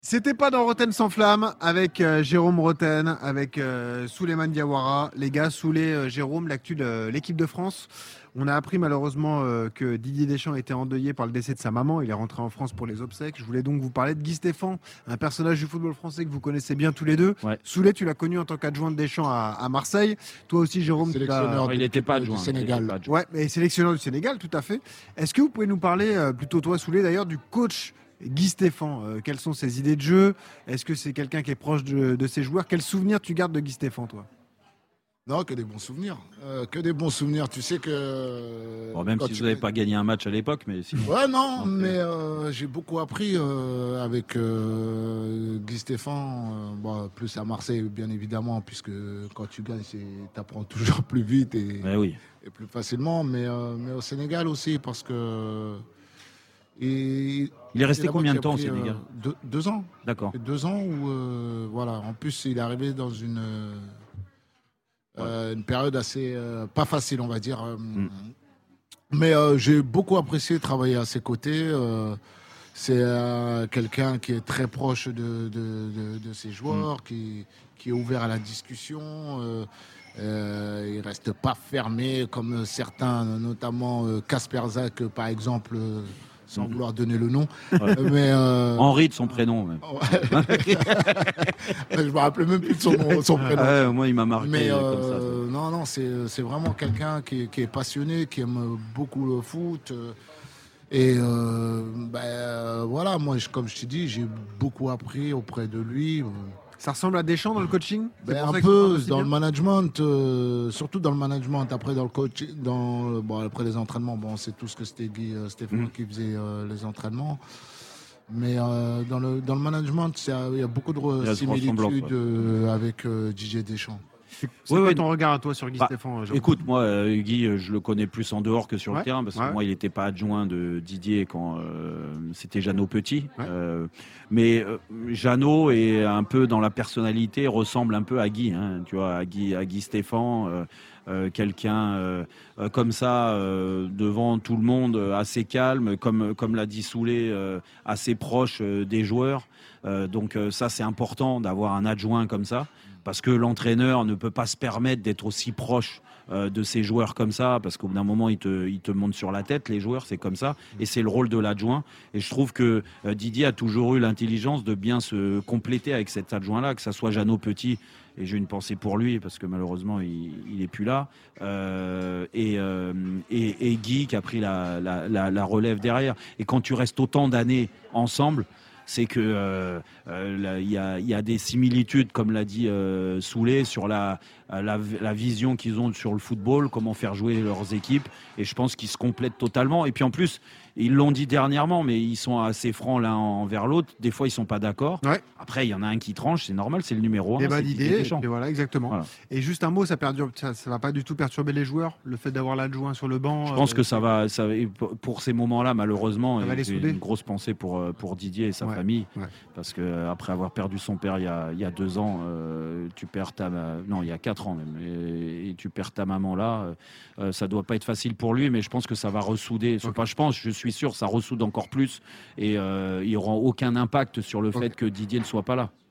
C'était pas dans Roten sans flamme avec Jérôme Roten, avec Souleymane Diawara. Les gars, Jérôme, l'actu de l'équipe de France. On a appris malheureusement que Didier Deschamps était endeuillé par le décès de sa maman. Il est rentré en France pour les obsèques. Je voulais donc vous parler de Guy Stéphane, un personnage du football français que vous connaissez bien tous les deux. Ouais. Souley, tu l'as connu en tant qu'adjoint de Deschamps à Marseille. Toi aussi, Jérôme, Sélectionneur Il n'était pas adjoint. du Sénégal. Ouais, mais sélectionneur du Sénégal, tout à fait. Est-ce que vous pouvez nous parler, plutôt toi, Souley, d'ailleurs, du coach Guy Stéphane? Quelles sont ses idées de jeu? Est-ce que c'est quelqu'un qui est proche de ses joueurs? Quels souvenirs tu gardes de Guy Stéphane, toi? Non, que des bons souvenirs. Que des bons souvenirs. Tu sais Bon, même quand si tu vous n'avez pas gagné un match à l'époque, mais sinon. Ouais, non, Non, mais j'ai beaucoup appris avec Guy Stéphane, plus à Marseille, bien évidemment, puisque quand tu gagnes, tu apprends toujours plus vite Oui. et plus facilement. Mais au Sénégal aussi, parce que. Et, Il est resté là-bas combien qui de a temps au pris, Sénégal? 2 ans. D'accord. 2 ans où, voilà. En plus, il est arrivé dans une période assez pas facile, on va dire. Mais j'ai beaucoup apprécié travailler à ses côtés. C'est quelqu'un qui est très proche de ses joueurs, qui est ouvert à la discussion. Il reste pas fermé comme certains, notamment Kasper Zak, par exemple, sans vouloir donner le nom. Ouais. Mais Henri de son prénom. Même. je me rappelais même plus de son prénom. Moi, il m'a marqué Mais comme ça. non, c'est vraiment quelqu'un qui est passionné, qui aime beaucoup le foot. Et voilà, moi, comme je t'ai dit, j'ai beaucoup appris auprès de lui. Ça ressemble à Deschamps dans le coaching? C'est pour Un ça qu'il se parle peu aussi dans le bien. management, surtout dans le management. Après, dans le coach, après les entraînements, c'est tout ce que c'était Guy Stéphane qui faisait les entraînements. Mais dans le management, il y a beaucoup Il y de a de ressemblances, similitudes avec Didier Deschamps. C'est quoi ton regard à toi sur Guy Stéphane, Jérôme? Écoute, moi, Guy, je le connais plus en dehors que sur le terrain, parce que ouais. moi, il n'était pas adjoint de Didier quand c'était Jeannot Petit. Ouais. Mais Jeannot est un peu dans la personnalité, ressemble un peu à Guy, hein, tu vois, à Guy Stéphane. Quelqu'un comme ça devant tout le monde, assez calme, comme l'a dit Souley, assez proche des joueurs. Donc ça, c'est important d'avoir un adjoint comme ça, parce que l'entraîneur ne peut pas se permettre d'être aussi proche de ses joueurs comme ça, parce qu'au bout d'un moment, ils te montent sur la tête, les joueurs, c'est comme ça, et c'est le rôle de l'adjoint. Et je trouve que Didier a toujours eu l'intelligence de bien se compléter avec cet adjoint-là, que ça soit Jeannot Petit, et j'ai une pensée pour lui, parce que malheureusement, il n'est plus là, et Guy qui a pris la relève derrière. Et quand tu restes autant d'années ensemble, c'est que il y a des similitudes, comme l'a dit Souley, sur la vision qu'ils ont sur le football, comment faire jouer leurs équipes, et je pense qu'ils se complètent totalement. Et puis en plus, ils l'ont dit dernièrement, mais ils sont assez francs l'un envers l'autre. Des fois, ils sont pas d'accord. Ouais. Après, il y en a un qui tranche, c'est normal, c'est le numéro 1. Débat C'est Didier d'idées, Deschamps. et voilà, exactement. Voilà. Et juste un mot, ça va pas du tout perturber les joueurs, le fait d'avoir l'adjoint sur le banc. Je pense que ça va, pour ces moments-là, malheureusement, Ça va les j'ai souder. une grosse pensée pour Didier et sa Ouais, famille, ouais. parce que après avoir perdu son père il y a 2 ans, tu perds non, il y a 4 ans même, et tu perds ta maman là, ça doit pas être facile pour lui, mais je pense que ça va ressouder. Ok. Pas, je suis sûr, ça ressoude encore plus, et il y aura aucun impact sur le fait que Didier ne soit pas là.